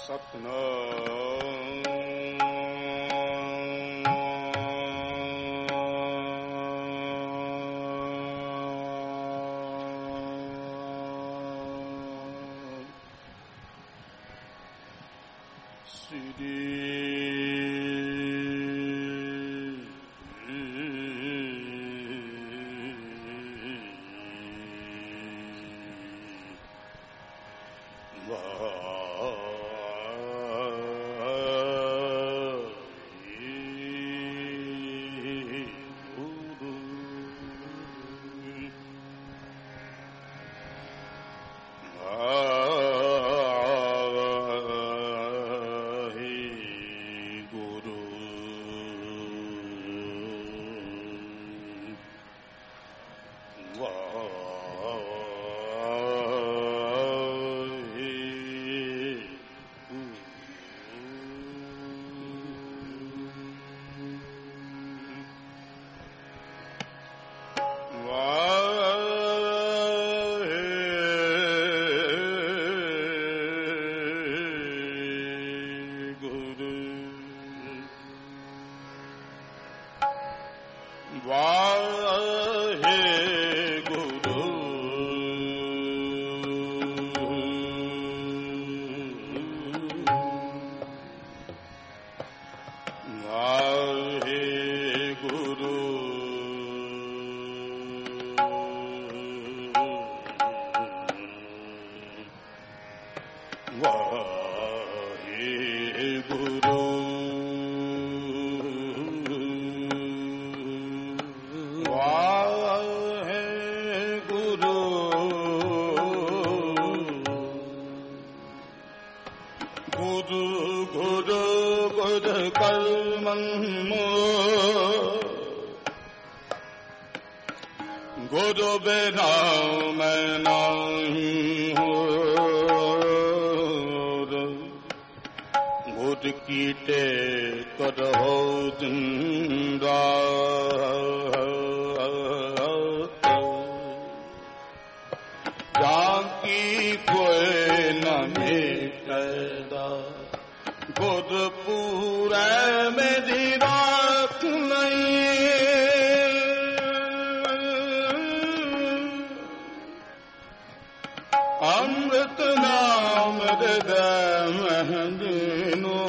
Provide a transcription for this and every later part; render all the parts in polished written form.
ਸਤਨਾਮ गुरु बिना मैं नहीं होर गुरु कीटे करहो जिंदा जाकी कोई न मिटदा गुरु पूरे मेरी राख नहीं अमृत नाम हृदय महदीनो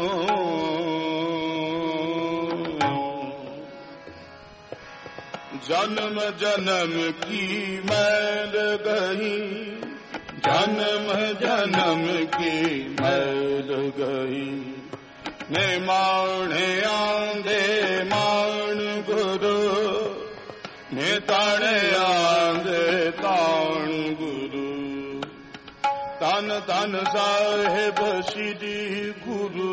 जन्म जन्म की मैल गई जन्म जन्म की मैल गई ने माणे आंदे मान गुरु ने ताणे आंदे ताण गुरु धन धन साहिब श्री गुरु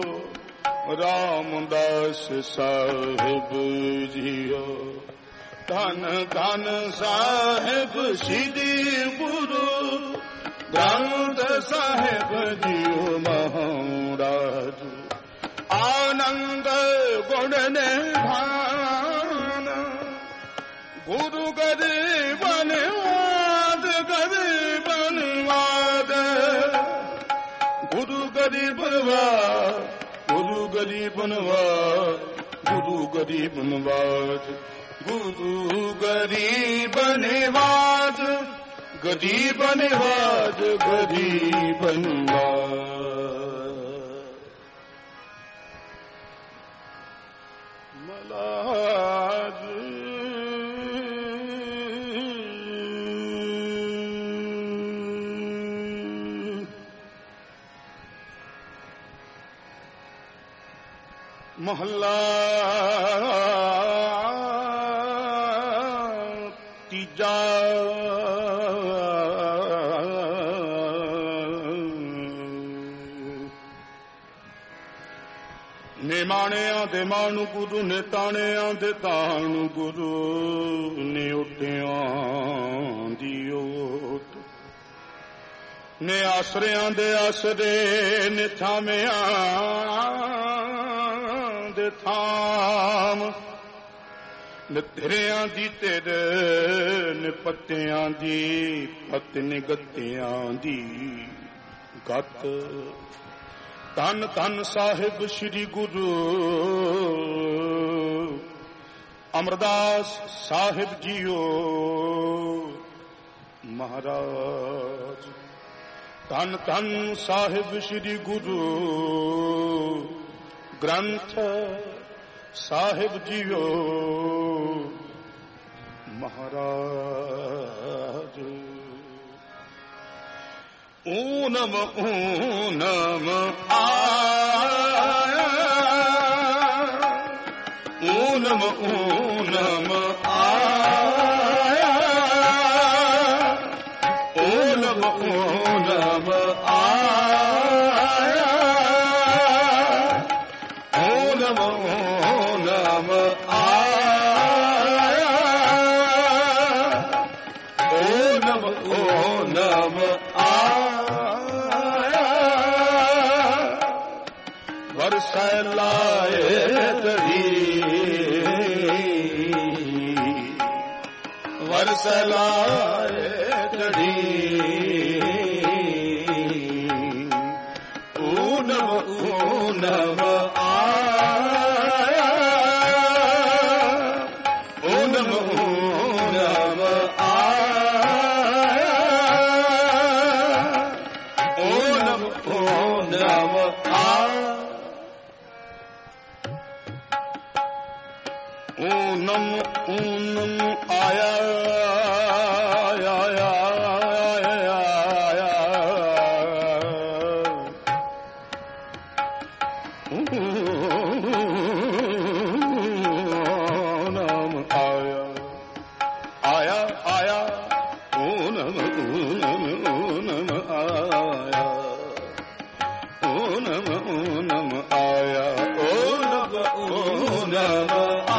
रामदास साहिब जियो धन धन साहिब श्री गुरु रामदास साहिब जियो महाराज आनंद गुण निधान गुरु गरीब निवाद गरीब निवाद गुरु गरीब नवाज गुरु गरीब नवाज गुरु गरीब नवाज गुरु गरीब निवाज गरीब निवाज गरीब निवाज मलाज महला तीजा निमाणिया दे मानु गुरु ने ताणिया दे ताणु गुरु ने उठिया दी ओट ने आसरिया दे आसरे ने थामिया दे थाम ने तेरिया दी तेरे ने पत्तियां दी पत ने गत्तियां दी गत ਧੰਨ ਧੰਨ ਸਾਹਿਬ ਸ੍ਰੀ ਗੁਰੂ ਅਮਰਦਾਸ ਸਾਹਿਬ ਜੀਓ ਮਹਾਰਾਜ। ਧੰਨ ਧੰਨ ਸਾਹਿਬ ਸ੍ਰੀ ਗੁਰੂ ਗ੍ਰੰਥ ਸਾਹਿਬ ਜੀਓ ਮਹਾਰਾਜ। ਊਨਮ ਊਨਮ ਆਇਆ, ਊਨਮ ਊਨਮ ਆਇਆ, ਊਨਮ ਊਨਮ ਆਇਆ, ਊਨਮ ਊਨਮ ਆਇਆ, ਊਨਮ ਊਨਮ ਵਰਸੈ ਲਾਏ ਤੜੀ, ਵਰਸੈ ਲਾਏ ਤੜੀ, ਊਨਮ ਊਨਮ ਆਇਆ, ਊਨਮ ਊਨਮ ਆਇਆ, ਊਨਮ ਊਨਮ ਆਇਆ। ਊਨਮ ਊਨਮ ਆਇਆ, ਆਇਆ, ਆਇਆ, ਊਨਮ ਆਇਆ, ਆਇਆ, ਆਇਆ, ਊਨਮ ਊਨਮ ਊਨਮ ਆਇਆ, ਊਨਮ ਊਨਮ ਆਇਆ, ਊਨਮ ਊਨਮ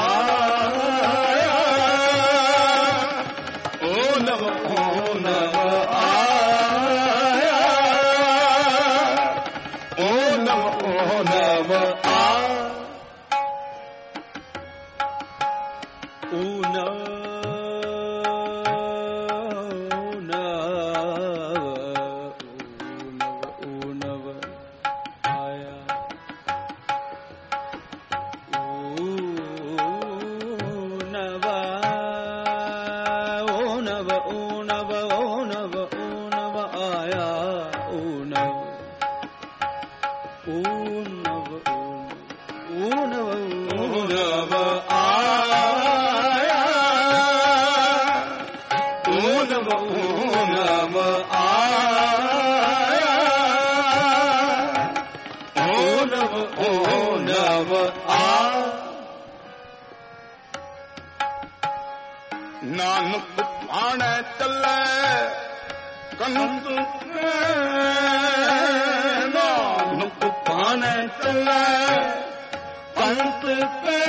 ਨਾਨਕ ਭਾਣੈ ਚੱਲੈ ਕੰਤ ਕੇ, ਨਾਨਕ ਭਾਣੈ ਚੱਲੈ ਕੰਤ ਕੇ,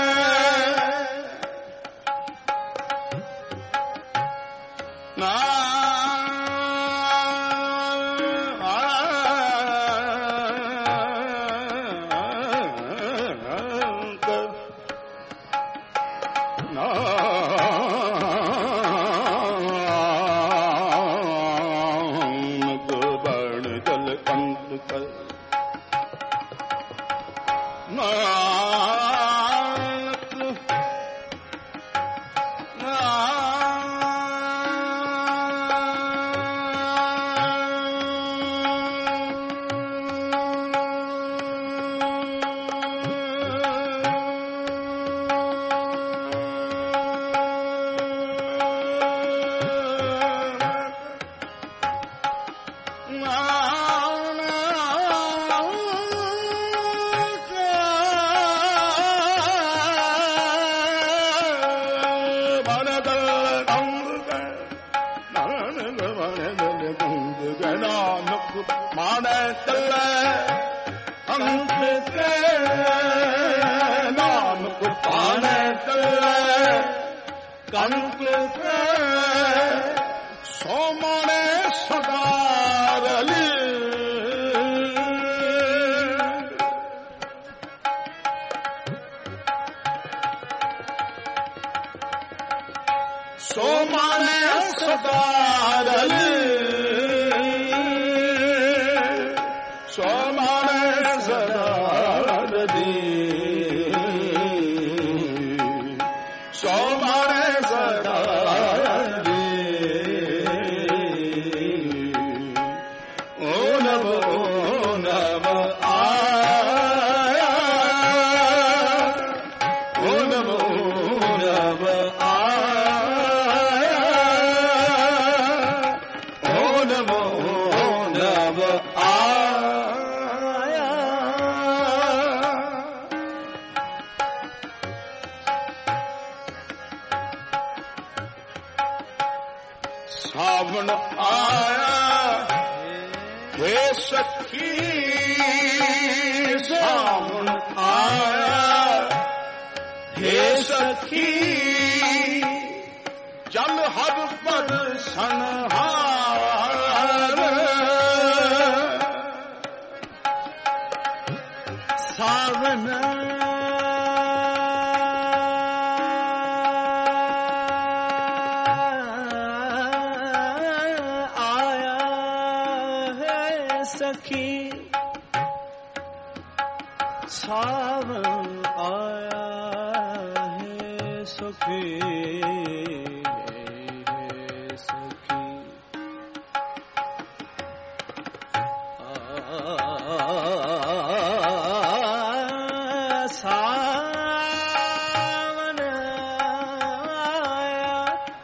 ਮਾਣੈ ਚੱਲੈ ਅੰਤ ਕੇ, ਨਾਨਕ ਭਾਣੈ ਚੱਲੈ ਕੰਤ ਕੇ, ਸੋ ਮਾਣੈ ਸਦਾ ਰਲੀ, ਸੋ ਮਾਣੈ ਸਦਾ ਰਲੀ, ਸੋ ਸੋਮਣੇ ਸਦਾ ਦੀ ਸੋਮਣੇ ਸਦਾ ਦੀ ਓ ਨਭ ਆਇਆ ਓ ਨਭ ਆਇਆ ਓ ਨਭ ਆਇਆ ਸਾਵਣ ਆਇਆ ਹੇ ਸਖੀ ਸਾਵਣ ਆਇਆ ਹੇ ਸਖੀ ਜਲ ਹਰ ਪਦ ਸੰਹਾਰ ਸਾਵਣ ਸਖੀ ਸਾਵਣ ਆਇਆ ਹੈ ਸਖੀ ਸਖੀ ਸਾਵਣ ਆਇਆ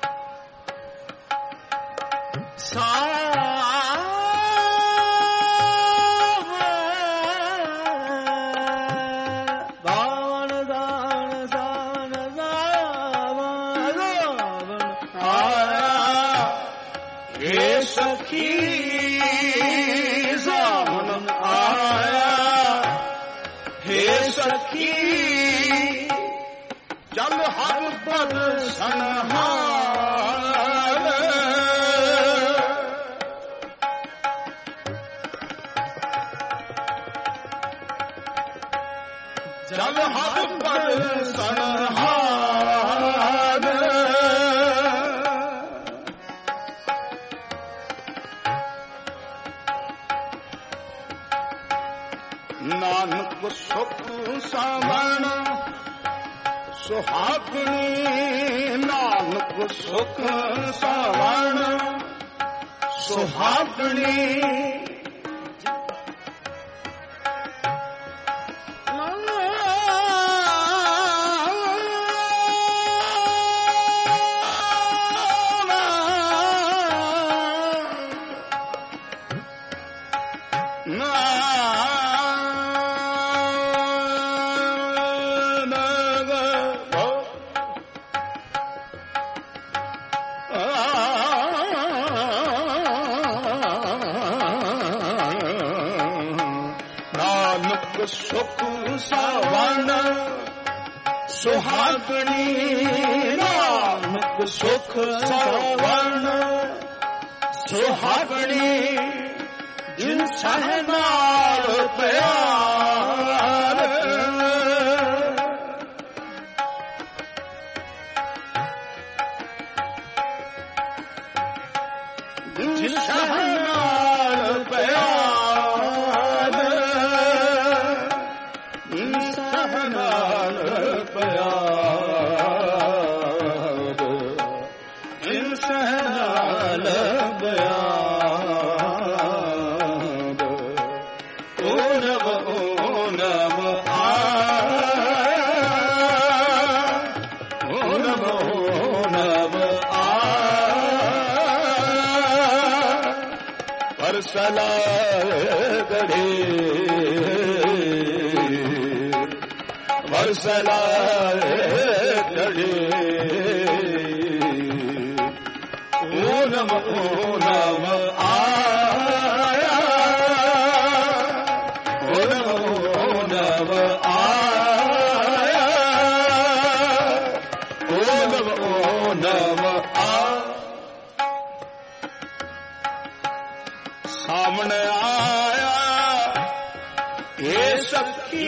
ਸਖੀ ਸਾਵਣ ਆਇਆ ਹੇ ਸਖੀ ਜਲ ਹਰ ਪਦ ਸੰਹਾਰ ਜਲ ਹਰ ਪਦ ਸੰਹਾਰ ਨਾਨਕ ਸੁਖ ਸਾਵਣ ਸੁਹਾਗਣੀ ਨਾਨਕ ਸੁਖ ਸਾਵਣ ਸੁਹਾਗਣੀ ਸੁਖ ਸਾਵਣ ਸੁਹਾਗਣੀ ਨਾਨਕ ਸੁਖ ਸਾਵਣ ਸੁਹਾਗਣੀ ਜਿਨ ਸਹਿ ਨਾਲ ਪਿਆਰ ਜਿਨ ਸਹਿ ਨਾਲ ਪਿਆਰ ਨਾਲ ਪਿਆਰ ਜਿਨ ਸਹਿ ਨਾਲ ਪਿਆਰ ਓ ਨਭ ਆਇਆ ਓ ਨਭ ਆਇਆ ਪਰਸਲਾ ਗੜੇ ਵਰਸਲਾ ਚੜੇ ਓ ਨਮ ਆਇਆ ਓ ਨਮ ਆਇਆ ਓ ਨਮ ਆ ਸਾਹਮਣੇ ਆਇਆ ਇਹ ਸਖੀ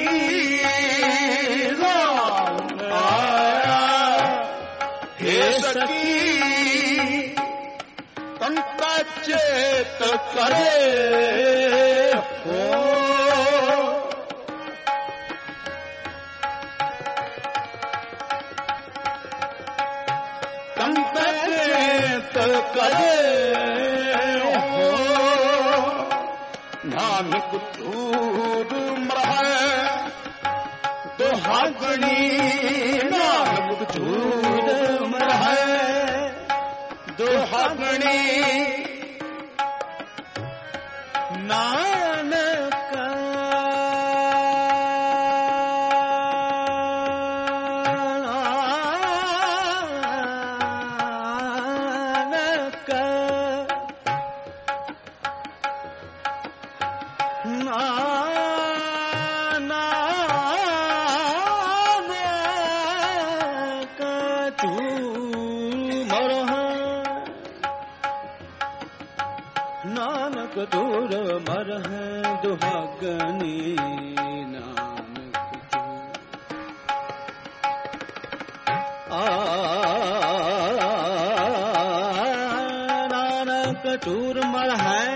ਸਖੀ ਕੰਤਾ ਚੇਤ ਕਰੇ ਹੋ ਝੂਠ ਮਰਹੈ ਦੁਹਾਗਣੀ ਨਾਨਕ ਝੂਠ ਮਰਹੈ ਦੁਹਾਗਣੀ ਨਾਨਕ ਦੂਰ ਮਰਹਿ ਦੁਹਾਗਣੀ ਨਾਨਕ ਨਾਨਕ ਦੂਰ ਮਰਹਿ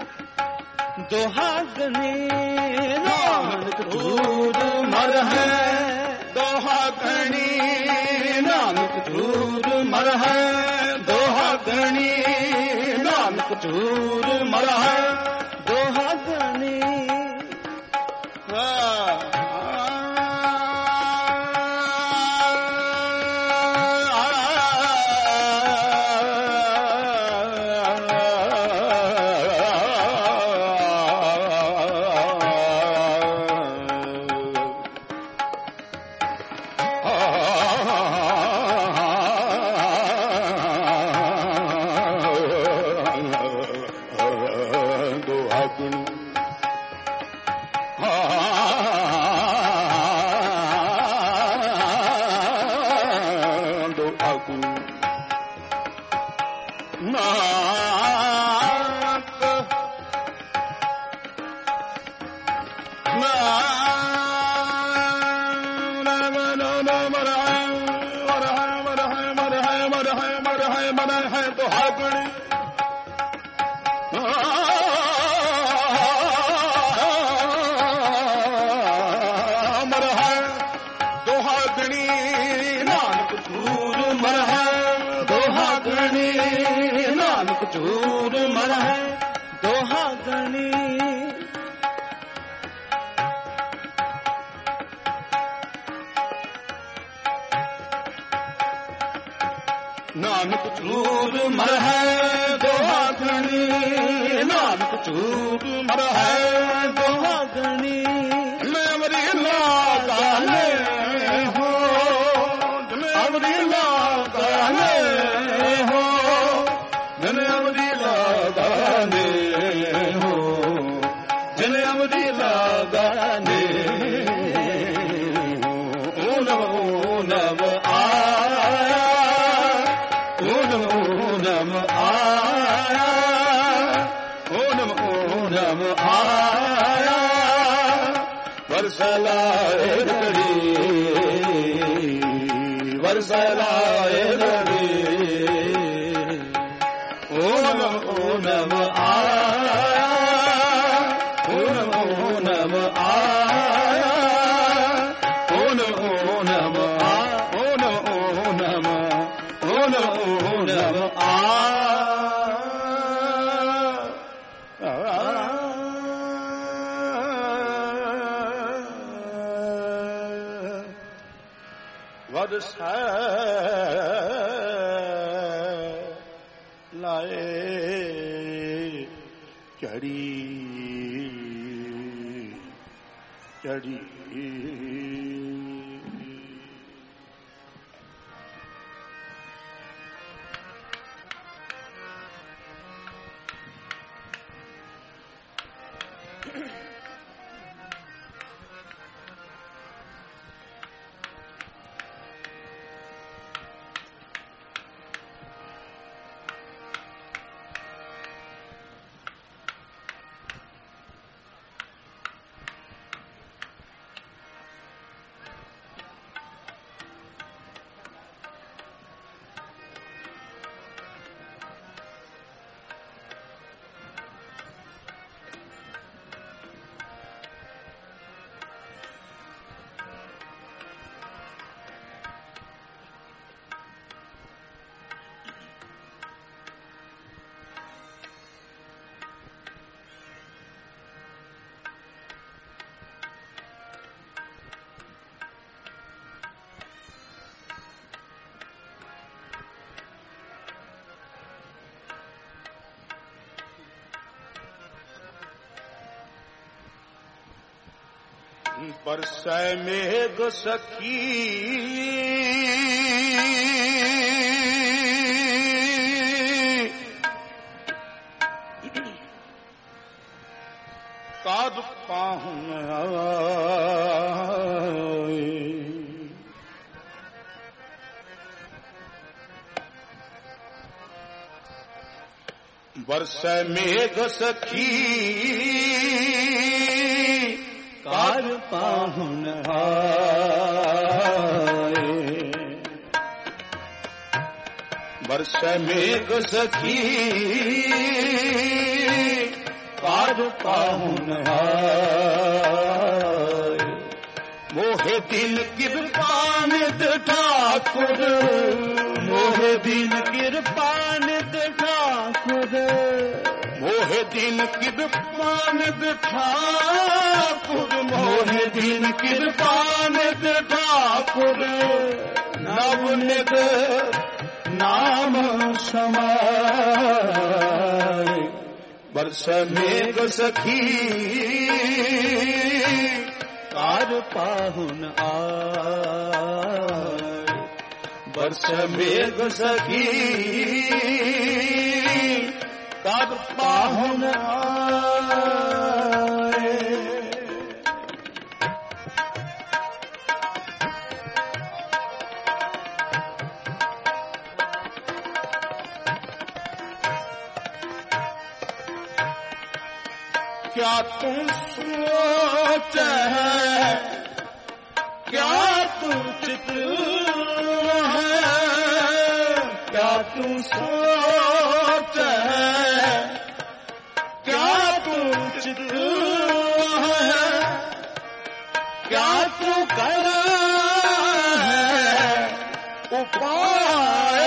ਦੁਹਾਗਣੀ ਨਾਨਕ ਦੂਰ ਮਰਹਿ ਦੁਹਾਗਣੀ ਨਾਨਕ ਝੂਠ ਮਰਹੈ ਦੁਹਾਗਣੀ ਨਾਨਕ ਝੂਠ ਮਰਹੈ ਦੁਹਾਗਣੀ ਝੂਠ ਮਰਹਿ ਦੁਹਾਗਣੀ ਨਾਨਕ ਝੂਠ ਮਰਹੈ ਦੁਹਾਗਣੀ ਨਾਨਕ ਝੂਠ ਮਰਹੈ ਦੁਹਾਗਣੀ ਮੈਂ ਅਮਰੀ ਲਾਗਾਨੇ ਹੋ ਮੈਂ ਅਮਰੀ ਲਾਗਾਨੇ ਹੋ ਜਨ ਅਮਰੀ ਲਾਗਾਨੇ ਹੋ ਜਨ ਅਮਰੀ ਲਾਗਾਨੇ ਓ ਨਮ ਆਇਆ ਓ ਨਮ ਆਇਆ ਓ ਨਮ ਆਇਆ ਵਰਸਲਾਏ ਰੜੀ ਵਰਸਲਾਏ ਰੜੀ ਓ ਨਮ ਆਇਆ ਓ ਨਮ ਆਇਆ ਓ ਨਮ ਆ ਓ ਨਮ ਆ ਵਰਸੈ ਲਾਏ ਚੜੀ ਚੜੀ बरसै मेघ सखी काद पाहुन आए। बरसै मेघ सखी काद पाहुन आए। बरसै मेघ सखी काद पाहुन आए। मोहे दिन कृपान ठाकुर, मोहे दिन कृपान ठाकुर, मोहे दिन कृपान ठाकुर, मोहे दिन कृपान ठाकुर। नवनित नाम समाए। बरस मेघ सखी काद पाहुन आए। बरस मेघ सखी काद पाहुन आए। क्या तुम सोच है, क्या तू चित है, क्या तू सोच है, क्या तू चित है, क्या तू कर है उपाय।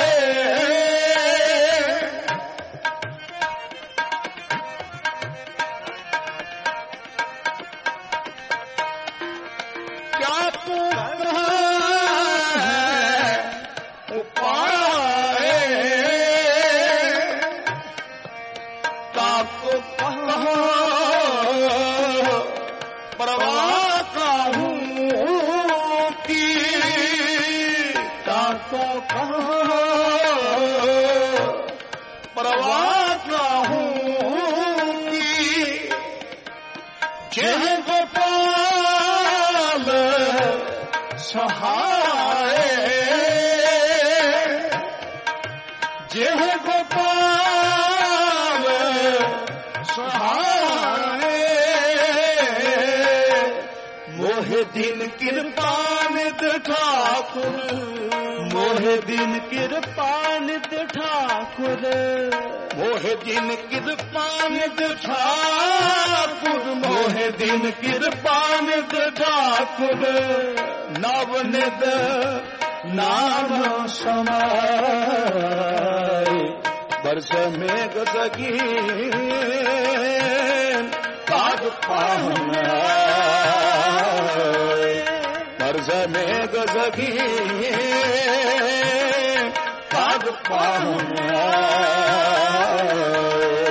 सहाय जय गोपाल सहाय। मोहे दिन कृपान ठाकुर, मोहे दिन कृपान ठाकुर, मोहे दिन कृपान ठाकुर, मोहे दिन कृपान ठाकुर। नवनित नाम समाए। बरस मेघ सखी काद पाहुन आए। बरस मेघ सखी काद पाहुन आए।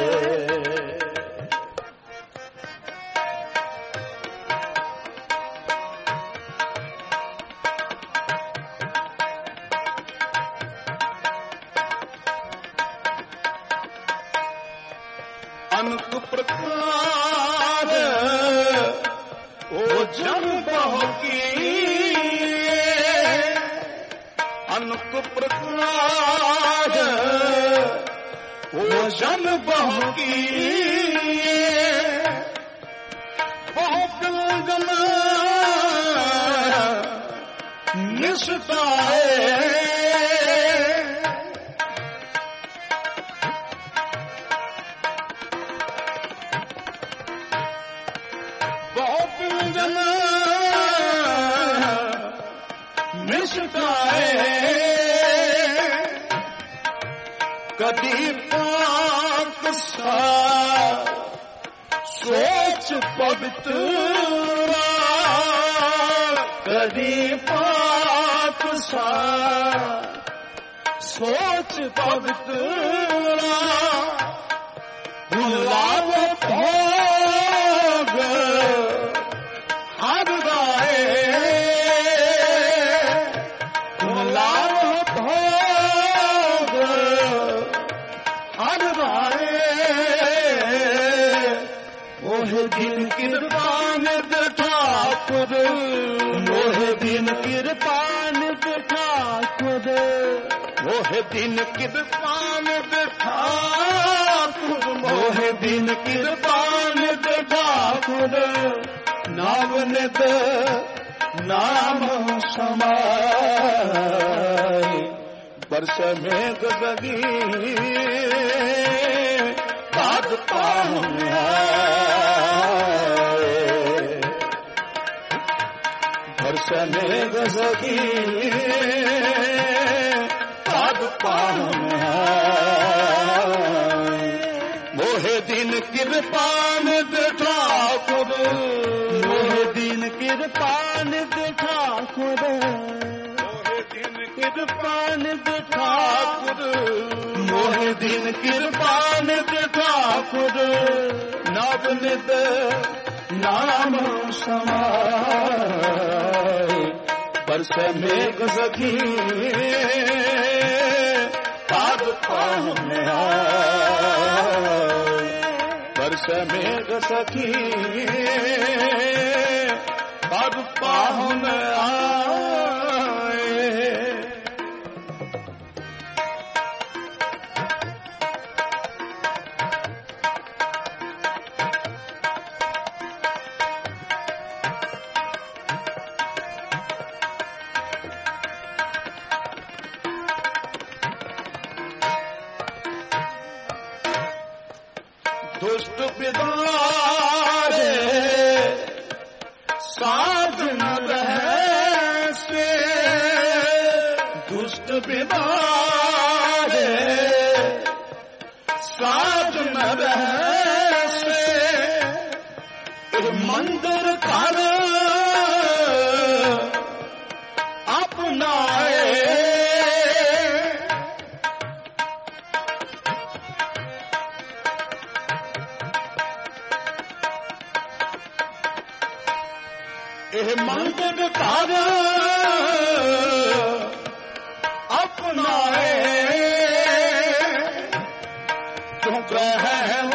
अनंत प्रकार ओ जन बहकी, अनंत प्रकार ओ जन बहकी। बहुत गन निष्ठाए। कदी पाक सा सोच पवित्र, कदी पाक सा सोच पवित्र। लाभ भोग हर ठाकुर मोहे दिन कृपान ठाकुर मोहे दिन कृपान ठाकुर मोहे दिन कृपान ठाकुर नाम नित नाम समाय वर्ष में गगी पाद पावन वर्ष में गगी पाद पावन मोहे दिन कृपान ठाकुर मोहे दिन कृपान ठाकुर कृपान ठाकुर मोहे दिन कृपान ठाकुर नवनित नाम समाय वर्ष में सखी पाद पावन वर्ष में सखी पाद पावन दुष्ट पिदारे साध न रहे से दुष्ट पिदारे साध न रहे से मंदिर कर अपनाए मंदिर कर अपनाए तुम ग्रहवाल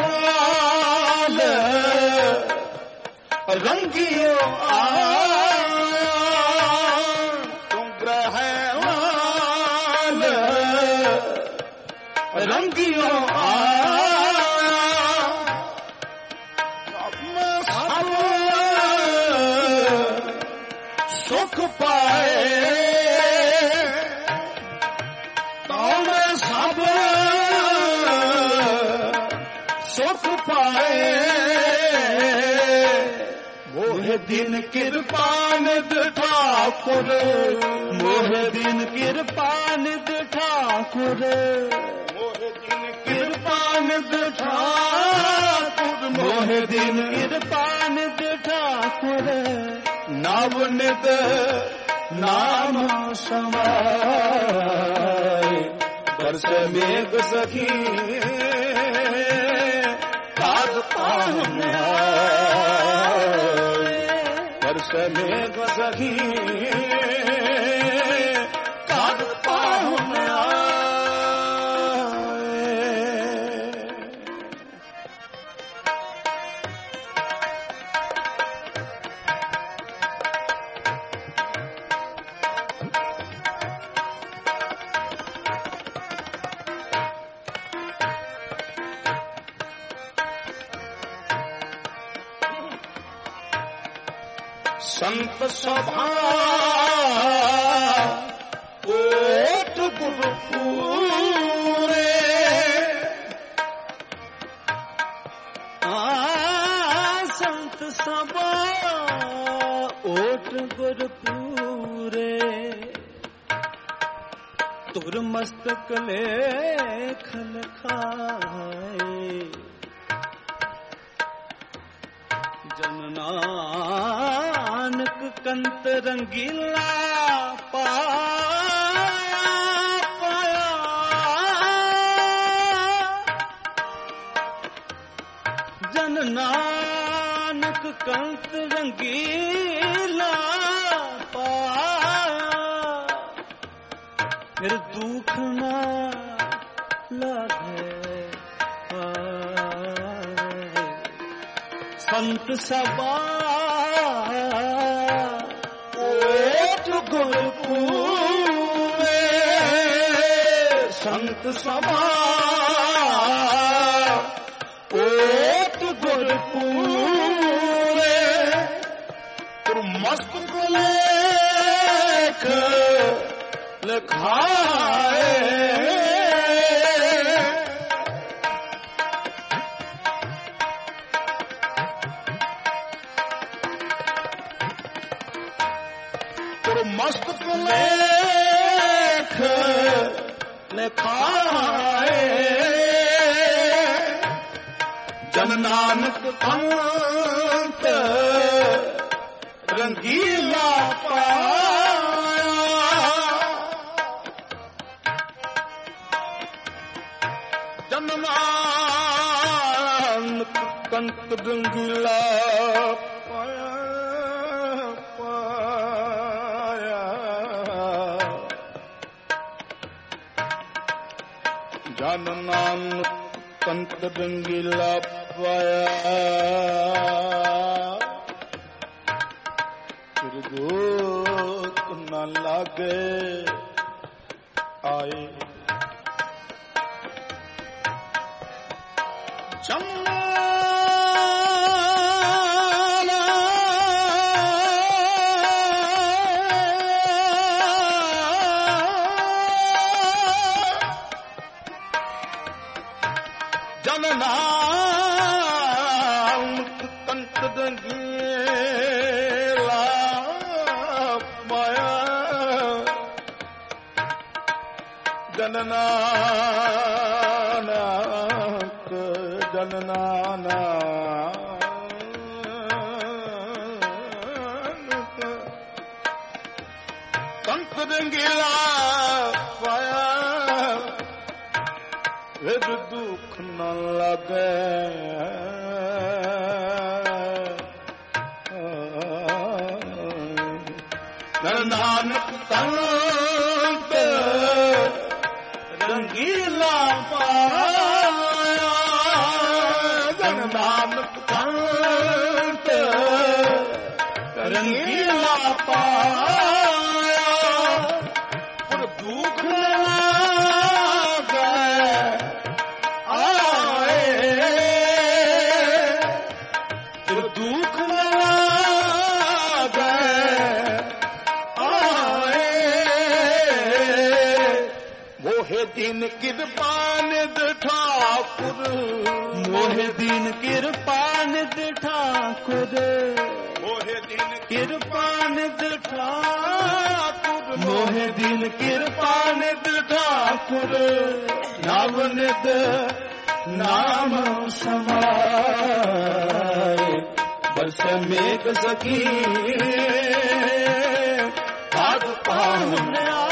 रंगियो तुम ग्रहवाल रंगियो सुख पाए तुम सब सुख पाए मोहे दिन कृपान ठाकुर मोहे दिन कृपान ठाकुर मोहे दिन कृपान ठाकुर मोहे दिन कृपान ठाकुर नवनित नाम समाय वर्ष में सखी पाद पावन वर्ष में सखी पाद पावन संत सभा ओट गुरु पूरे संत सभा ओट गुरु पूरे तुर मस्तक लेखन खाए जननानक कंत रंगीला पाया पाया जननानक कंत रंगीला पाया फिर दुख ना लगे संत सभा ਗੁਰਪੂਰੇ ਸੰਤ ਸਭਾ ਓਟ ਗੁਰਪੂਰੇ ਮਸਤਕ ਲੇਖ ਲਿਖਾਏ ਮਸਤਕ ਲੇਖ ਲਿਖਾਏ ਜਨ ਨਾਨਕ ਅੰਤ ਰੰਗੀਲਾ ਪਾਇਆ ਜਨ ਨਾਨਕ ਕੰਤ ਰੰਗੀਲਾ ਜਨ ਨਾਨਕ ਕੰਤ ਰੰਗੀਲਾ ਪਾਇਆ ਫਿਰ ਗੋਤ ਨ ਲਾਗੇ ਆਏ ਜਨ ਨਾਨਕ ਕੰਤ ਰੰਗੀਲਾ ਪਾਇਆ ਜਨ ਨਾਨਕ ਜਨ ਨਾਨਕ ਕੰਤ ਰੰਗੀਲਾ ਪਾਇਆ ਵਿਦ ਦੁੱਖ ਨ ਲਾਗੇ ਜਨ ਨਾਨਕ ਕੰਤ ਰੰਗੀਲਾ ਪਾਇਆ ਜਨ ਨਾਨਕ ਕੰਤ ਰੰਗੀਲਾ ਪਾਇਆ ਪਰ ਦੁੱਖ ਨ ਦੁੱਖ ਨਾ ਲਾਗੇ ਆਏ ਮੋਹਿ ਦੀਨ ਕਿਰਪਾਨ ਠਾਕੁਰ ਮੋਹਿ ਦੀਨ ਕਿਰਪਾਨ ਠਾਕੁਰ ਮੋਹਿ ਦੀਨ ਕਿਰਪਾਨ ਠਾਕੁਰ ਮੋਹਿ ਦੀਨ ਕਿਰਪਾਨ ਠਾਕੁਰ ਨਵ ਨਿਤ ਨਾਮ ਸਮਾਏ ਬਰਸ ਮੇਘ ਸਖੀ ਭਾਗ ਪਾਹੁਨ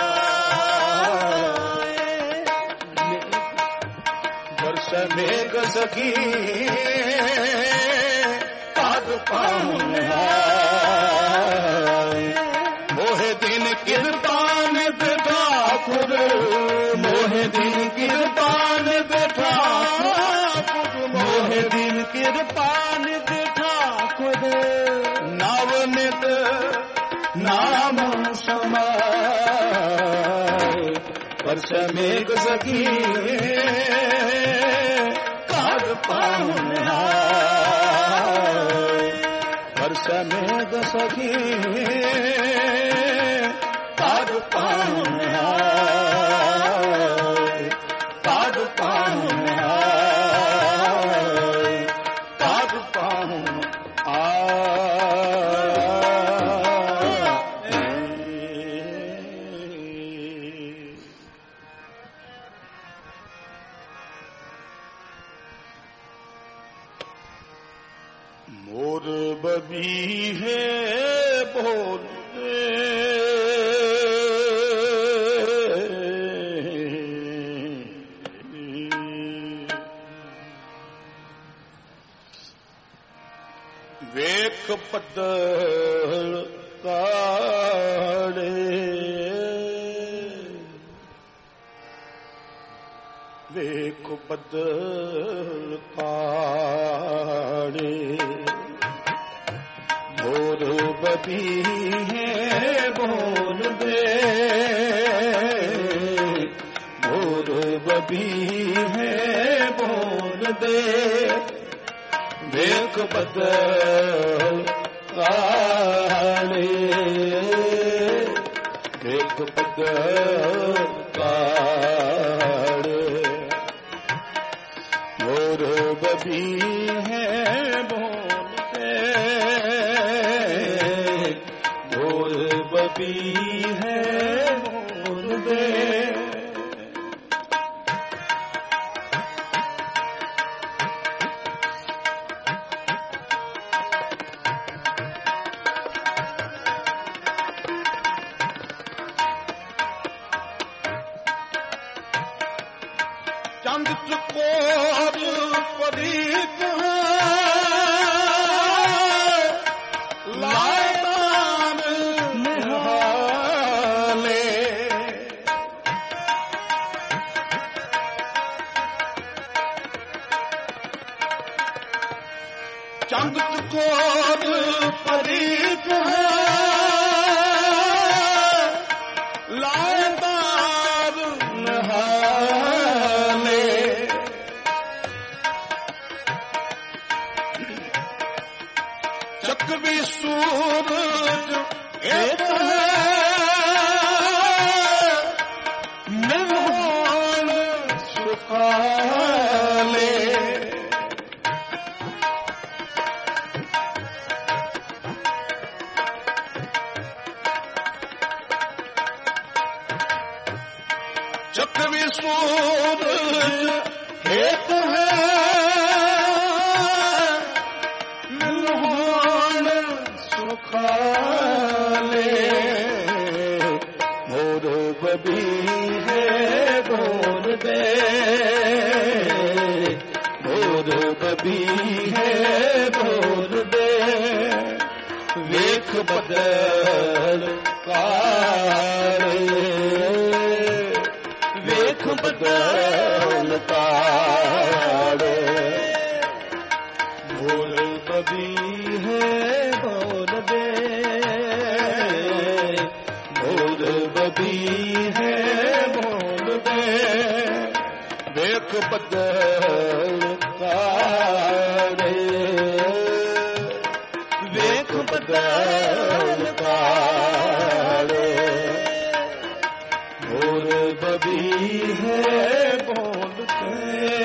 ਆਏ ਬਰਸ ਮੇਘ ਸਖੀ ਭਾਗ ਪਾਹੁਨ ਆਏ ਮੋਹਿ ਦਿਨ ਕਿਰਪਾਨ ਠਾਕੁਰ ਮੋਹਿ ਦਿਨ ਕਿਰਪਾਨ ਠਾਕੁਰ ਮੋਹਿ ਦੀਨ ਕਿਰਪਾਨ ਠਾਕੁਰ ਨਵ ਨਿਤ ਨਾਮ ਸਮਾਏ ਵਰਸ ਮੇਘ ਸਖੀ ਕਾਗ ਪਾਹੁਨ ਆਏ ਵਰਸ ਮੇਘ ਸਖੀ ਕਾਗ ਪਾਹੁਨ ਆਏ ਕਾਗ ਪਾਹੁਨ ਆਏ ਕਾਗ ਪਾਹੁਨ मोर बबी है बोलते वेख पद्दल काड़े वेख पद्दल काड़े मोर मोर बबी है बोल दे, मोर बबी है बोल दे, देख बदल काले, देख बदल काले, मोर बबी है बोल दे, मोर बबी है बोल दे। चंद चकोर परीत लायदान निहाले, चंद चकोर परीत लायदान निहाले, चकवी सूरज एक है निर्वाण सुखाले, चकवी सूरज एक है निर्वाण सुखाले, मोर बबी है बोल दे, मोर बबी है बोल दे, वेख बदल काले, वेख बदल काले, मोर बबी है बोल दे, मोर बबी है बोल दे, वेख बदल काले, वेख बदल काले, मोर बबी है बोल दे।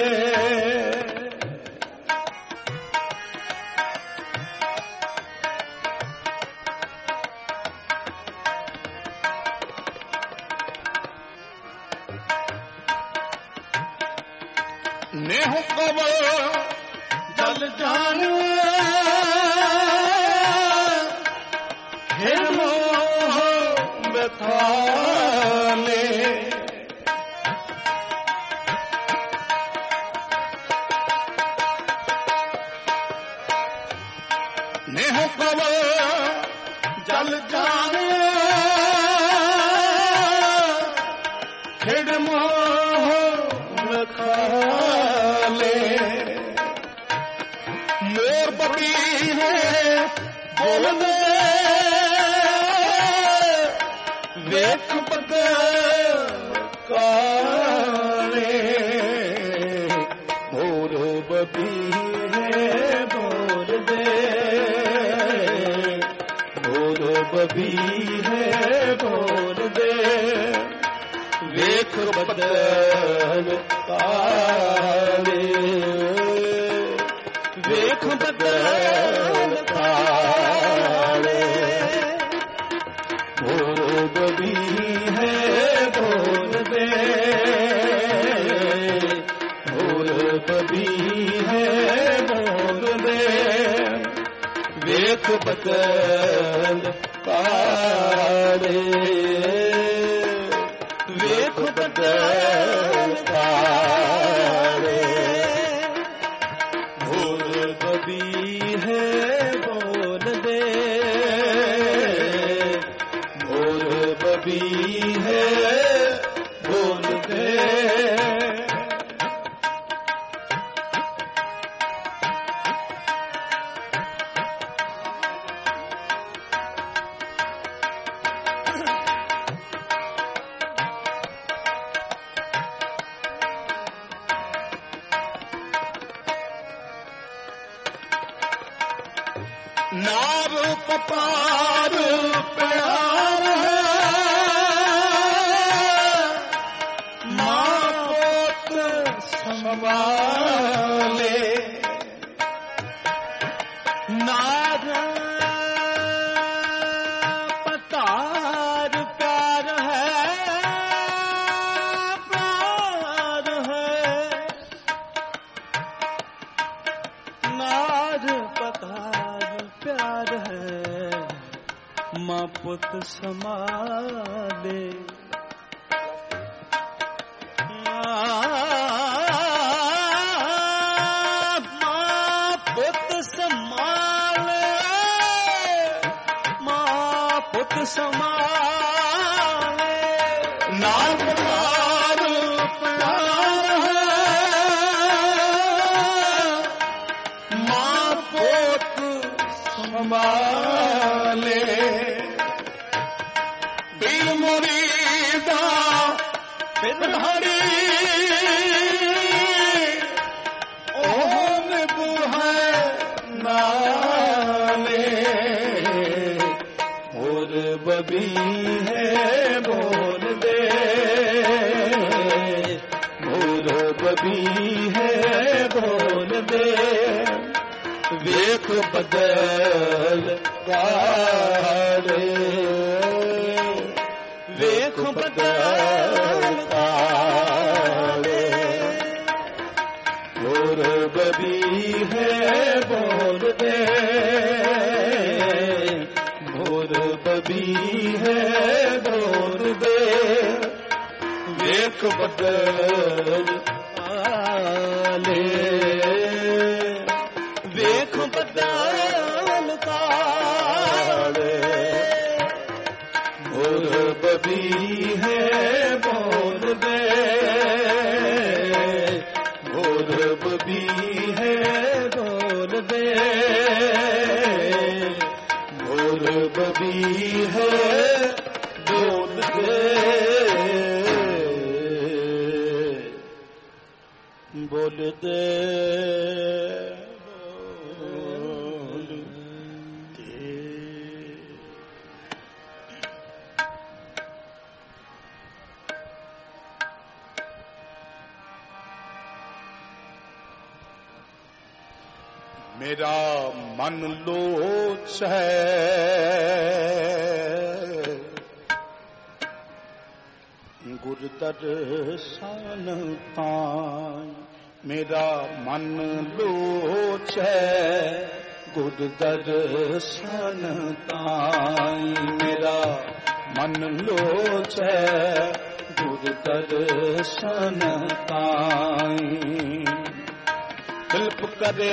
नेह कबर जल जाने हे मोह बेथाले, नेह कबर जल जाने खेड़ मोह बेथाले, मोर बबी है बोल दे, वेख बदल काले, मोर बबी है बोल दे, मोर बबी है बोल दे, वेख बदल काले, वेख बदल काले, मोर बबी है बोल दे, मोर बबी है बोल दे, वेख बदल काले, वेख बदल काले, मोर बबी है बोल दे, मोर बबी है बोल दे। नार पतार प्यार है, माँ पोत संभाले। नार पतार प्यार है, प्यार है। नार पतार प्यार है, माँ पुत संभाले। माँ पुत संभाले, माँ पुत संभाले। नार पतार प्यार है, माँ पोत संभाले। दिल मुरीदा फिर हरी, ओम बुहे नाले। और बबी है बोल दे, और बबी है बोल दे। वेख बदल कारे, वेख बदल कारे। और बबी है बोल दे, और बबी है बोल दे। वेख बदल काले, वेख बदल काले। और बबी है बोल दे, और बबी है बोल दे। और बबी है बोल दे, बोल दे, बोल दे। मेरा मन लोच है गुर दर्शन ताई। मेरा मन लोच है गुर दर्शन ताई। मेरा मन लोच है गुर दर्शन ताई। कल्प करे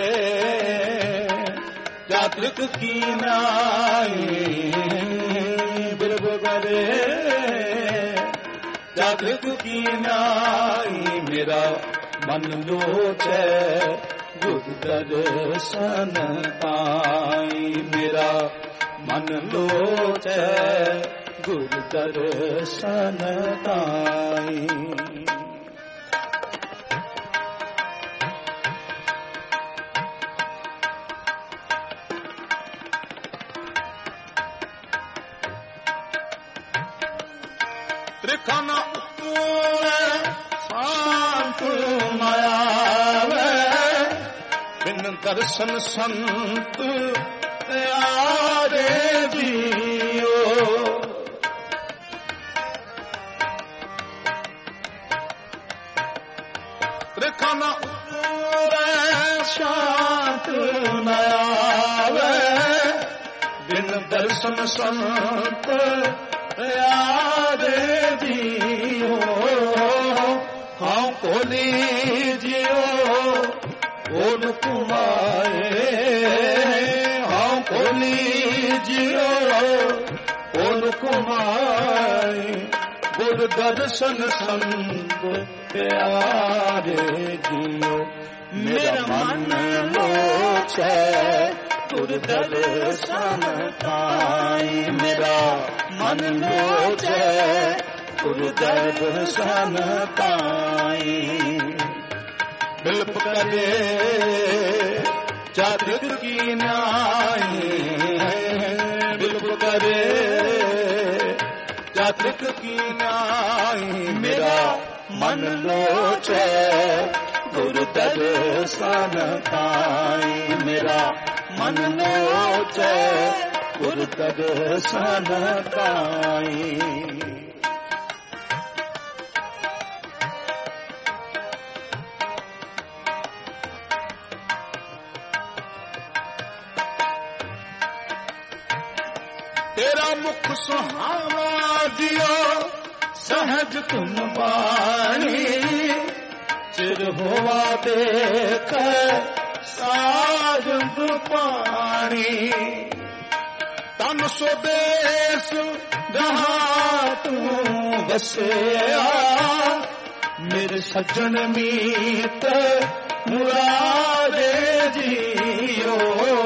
जातृक की नाई, बिरब करे जातृक की नाई। मेरा मन लोचे गुर दर्शन ताई। मेरा मन लोचे गुर दर्शन ताई। त्रिखन उत्तोले शांत मायावे, बिन दर्शन संत प्यारे जियो। त्रिखन उत्तोले शांत मायावे, बिन दर्शन संत प्यारे जियो। हाँ कोली जियो ओन कुमाए, हाँ कोली जियो ओन कुमाए। गुर दर्शन संत प्यारे जियो। मेरा मन लोचे गुर दर्शन ताई। मेरा मन लोचे गुर दर्शन ताई। बिल्प करे चात्रिक की न्याय बिल्कुल करे चात्रिक की न्याय मेरा मन लोचे गुरु दर्शन पाए मेरा मन लोचे गुरु दर्शन पाए तेरा मुख सुहावा दियो सहज तुम बाणी चिर होवा देख साजन पानी तन स्वदेश जहाँ तू बसया मेरे सज्जन मीत मुरारे जियो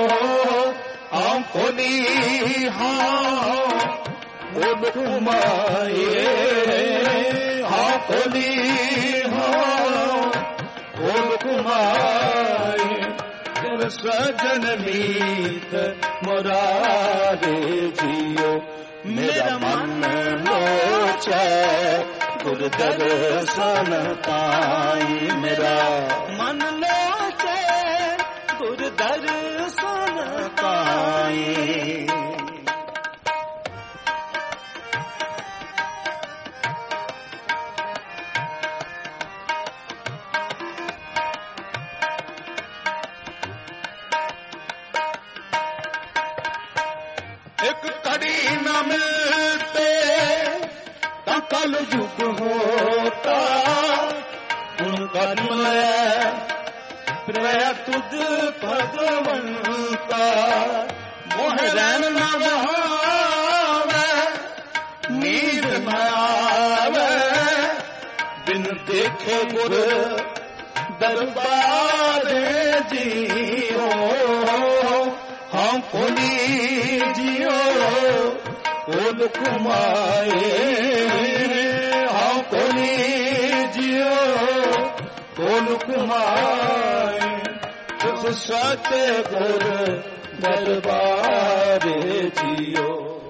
खोली हाँ बोल कुमाए हाँ खोली हाँ बोल कुमाए जब सजन मीत मुरारे जियो मेरा मन लोचे गुरु दर्शन पाए मेरा मन लोचे गुरु दर्शन पाए एक कड़ी न मिलते कल युग होता उनका प्रिय तुझ भगवंता मोहरन न बहावे नींद न आवे बिन देखे गुर दरबार जियो हाँ खोली जियो खोल कुमाए हाँ खोली जियो खोल कुमाए उस सत्य गुर दरबार जियो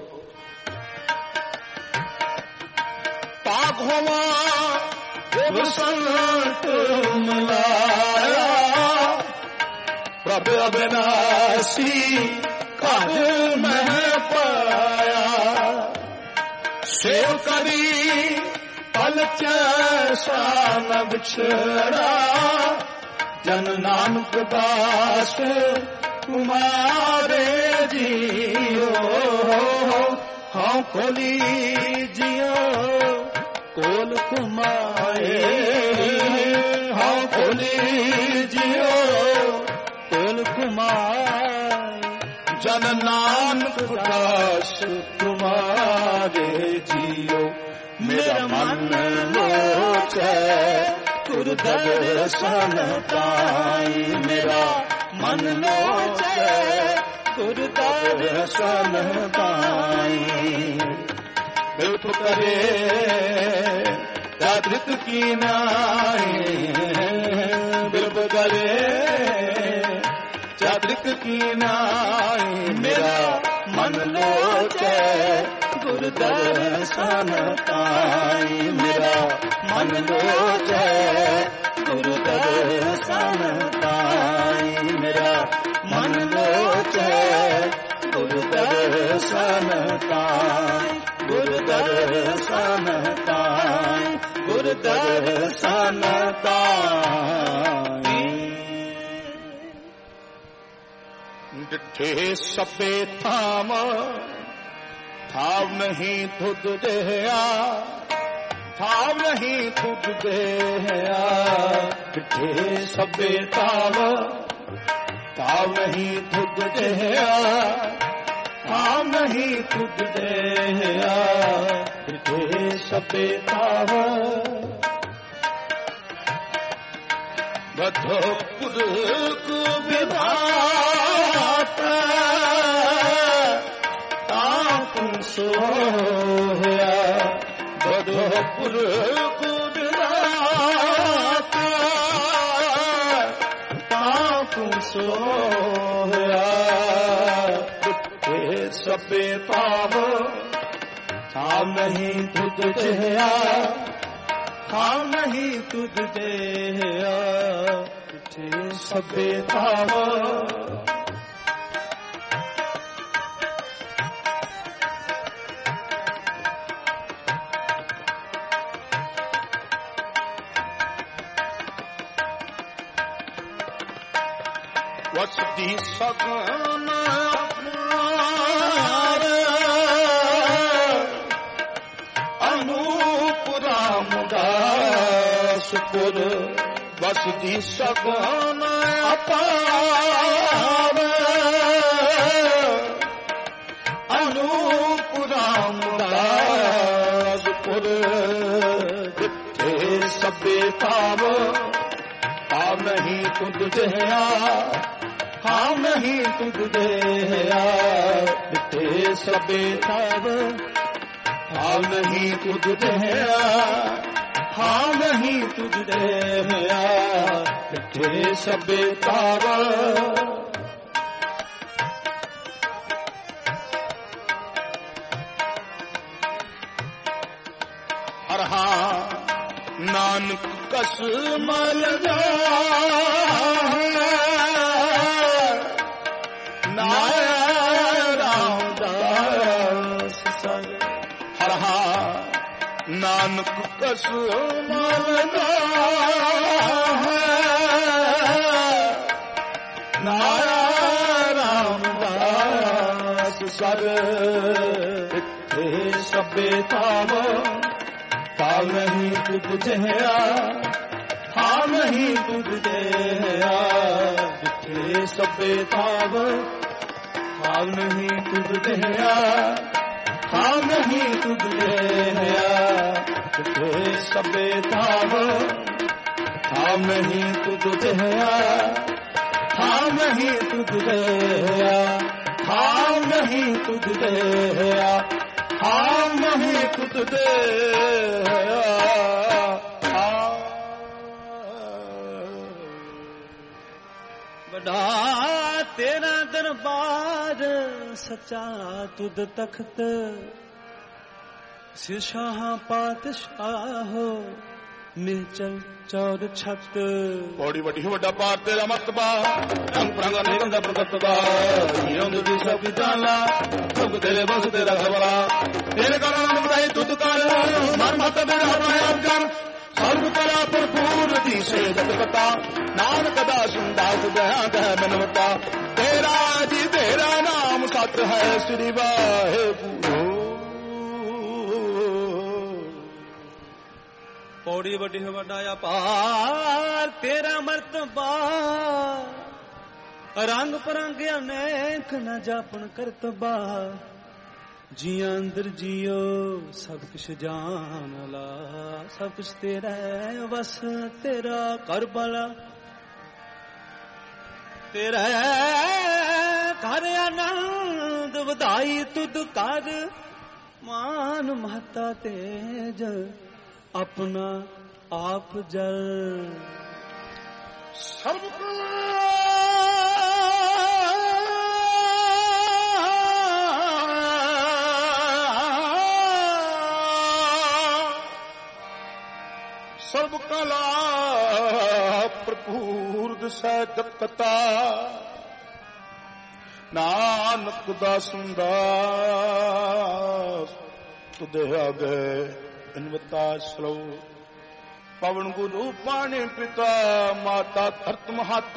पाघवा गुरु संत मिलाया प्रभु अविनाशी काज में पाया सेव करी पल चैन बिछड़ा जन नानक दास तुम्हारे जियो हाँ खोली जियो कोल कुमाए हाँ खोली जियो कोल कुमाए जन नानक दास तुम्हारे जियो मेरा मन लोचे गुरु दर्शन पाए मेरा मन लोचे गुरु दर्शन पाए बिल्प करे चात्रिक की न्याय बिल्प करे चात्रिक की न्याय मेरा मन लोचे गुरु दर्शन पाए मेरा मन लोचे गुरु दर्शन पाए मेरा मन लोचे गुरु दर्शन पाए गुरु दर्शन पाए गुरु दर्शन पाए डिठे सबे थाम थाव नहीं तुझ देया थाव नहीं तुझ देया डिठे सबे थाव थाव नहीं तुझ देया थाव नहीं तुझ देया डिठे सबे थाव बधोपुर को विधाता तापुर सोया बधोपुर को विधाता तापुर ਸੋਇਆ ਦਿੱਤੇ ਸਭੇ ਭਾਵ ਥਾਮ ਨਹੀਂ ਤੁਧ ਜਿਹਾ ਥਾਮ ਨਹੀਂ ਤੁਧ ਜਿਹਾ ਦਿੱਤੇ ਸਭੇ ਭਾਵ ਵਸਦੀ ਸਗਨ ਅਪਾਰ ਅਨੂਪ ਰਾਮਦਾਸਪੁਰ ਵਸਦੀ ਸਗਨ ਅਪਾਰ ਅਨੂਪ ਰਾਮਦਾਸਪੁਰ ਜਿੱਥੇ ਸਭੇ ਭਾਵ ਭਾਵ ਨਹੀਂ ਤੁਧ ਜਿਹਾ ਹਾਂ ਨਹੀਂ ਤੁਧ ਜਿਹਾ ਦਿੱਤੇ ਸਭੇ ਭਾਵ ਭਾਵ ਨਹੀਂ ਤੁਧ ਜਿਹਾ ਹਾਂ ਨਹੀਂ ਤੁਧ ਜਿਹਾ ਦਿੱਤੇ ਸਭੇ ਭਾਵ ਹਰਹਾ ਨਾਨਕ ਕਸ ਮਲ ਨਾਨਕ ਕਸ ਮਲਦਾ ਨਾਇਆ ਰਾਮਦਾਸ ਸਰ ਇੱਥੇ ਸਭੇ ਭਾਵ ਭਾਵ ਨਹੀਂ ਤੁਧ ਜਿਹਾ ਭਾਵ ਨਹੀਂ ਤੁਧ ਜਿਹਾ ਇੱਥੇ ਸਭੇ ਭਾਵ ਭਾਵ ਨਹੀਂ ਤੁਧ ਜਿਹਾ ਹਾਂ ਨਹੀਂ ਤੁਧ ਜਿਹਾ ਦਿੱਤੇ ਸਭੇ ਭਾਵ ਹਾਂ ਨਹੀਂ ਤੁਧ ਜਿਹਾ ਹਾਂ ਨਹੀਂ ਤੁਧ ਜਿਹਾ ਹਾਂ ਨਹੀਂ ਤੁਧ ਜਿਹਾ ਹਾਂ ਨਹੀਂ ਤੁਧ ਜਿਹਾ ਵੱਡਾ ਤੇਰਾ ਦਰਬਾਰ ਸੱਚਾ ਤੁਧ ਤਖਤ ਸਿਰਸ਼ਾਹ ਪਾਤਸ਼ਾਹੋ ਨਿਚਲ ਚੌਰ ਛੱਤ ਬੜੀ ਵੱਡੀ ਵੱਡਾ ਪਾਰ ਤੇਰਾ ਮਰਤਬਾ ਰੰਗ ਪ੍ਰਾਂਗਾ ਨਿਗਮ ਦਾ ਪ੍ਰਗਟਵਾ ਯੋਗ ਦੀ ਸਭ ਜਾਣਾ ਤੁਧ ਤੇਰੇ ਬਸ ਤੇਰਾ ਖਬਰਾ ਤੇਰੇ ਕਾਰਨ ਬਤਾਈ ਤੁਧ ਕਰ ਮਨ ਮਤ ਮੇਰਾ ਹਰਾਇਆ ਕਰ ਸਰਬ ਕਲਾ ਭਰਪੂਰ ਦੀ ਸੇਧਕ ਪਤਾ ਨਾਨਕ ਦਾ ਸੁੰਦਾਸ ਦਇਆ ਦੈ ਮਨਵਤਾ ਤੇਰਾ ਜੀ ਤੇਰਾ ਨਾਮ ਸਤ ਹੈ ਸ੍ਰੀ ਵਾਹਿਗੁਰੂ ਪੌੜੀ ਵੱਡੀ ਵੱਡਾ ਅਪਾਰ ਤੇਰਾ ਮਰਤਬਾ ਰੰਗ ਪਰੰਗ ਅਨੇਕ ਨ ਜਾਪਣ ਕਰਤਬਾ ਜੀਆਂ ਅੰਦਰ ਜੀਓ ਸਭ ਕੁਛ ਜਾਣ ਲਾ ਸਭ ਕੁਛ ਤੇਰਾ ਵਸ ਤੇਰਾ ਕਰ ਬਲਾ ਤੇਰਾ ਘਰ ਆਨੰਦ ਵਧਾਈ ਤੁਧ ਕਰ ਮਾਨ ਮਹਤਾ ਤੇਜ ਆਪਣਾ ਆਪ ਜਲ ਸਰਬ ਸਰਬ ਕਲਾ ਭਰਪੂਰ ਦਸੈ ਜਗਤਾ ਨਾਨਕ ਦਾ ਸੰਦਾਸ ਤੁਧ ਆਗੇ ਇਨਵਤਾ ਸਲੋ ਪਵਨ ਗੁਰੂ ਪਾਣੀ ਪਿਤਾ ਮਾਤਾ ਧਰਤ ਮਹਤ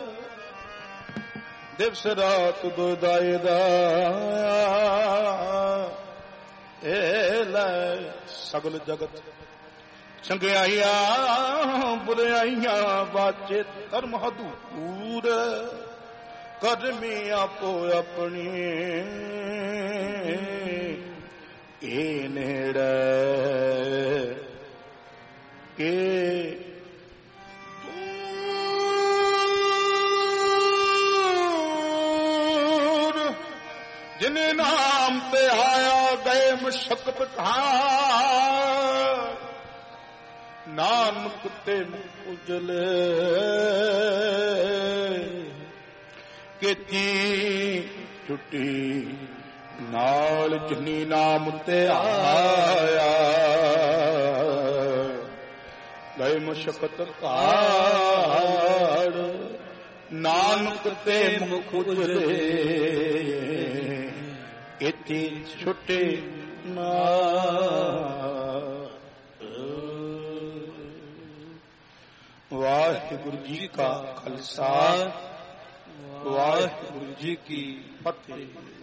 ਦਿਵਸ ਰਾਤ ਦੁਦਾਏ ਦਾ ਇਹ ਲੈ ਸਗਲ ਜਗਤ ਚੰਗਿਆਈਆਂ ਬੁਰਾਈਆਂ ਬਾਚੇ ਧਰਮ ਹਦੂਰ ਕਰਮੀ ਆਪੋ ਆਪਣੀ ਇਹ ਨੇੜੇ ਇਹ ਜਿਨੇ ਨਾਮ ਤੇ ਆਇਆ ਗਏ ਮਸ਼ਕਤ ਘਾਰ ਨਾਨਕ ਤੇ ਉਜਲੇ ਕੀਤੀ ਟੁੱਟੀ ਨਾਲ ਚੁੰਨੀ ਨਾਮ ਤੇ ਆਇਆ ਗਏ ਮੁਸ਼ਕਤ ਕਾੜ ਨਾਨਕ ਤੇ ਮੁਖ ਉਜਲੇ ਕੀਤੀ ਛੁੱਟੇ ਨਾ ਵਾਹਿਗੁਰੂ ਜੀ ਕਾ ਖਾਲਸਾ ਵਾਹਿਗੁਰੂ ਜੀ ਕੀ ਫਤਿਹ।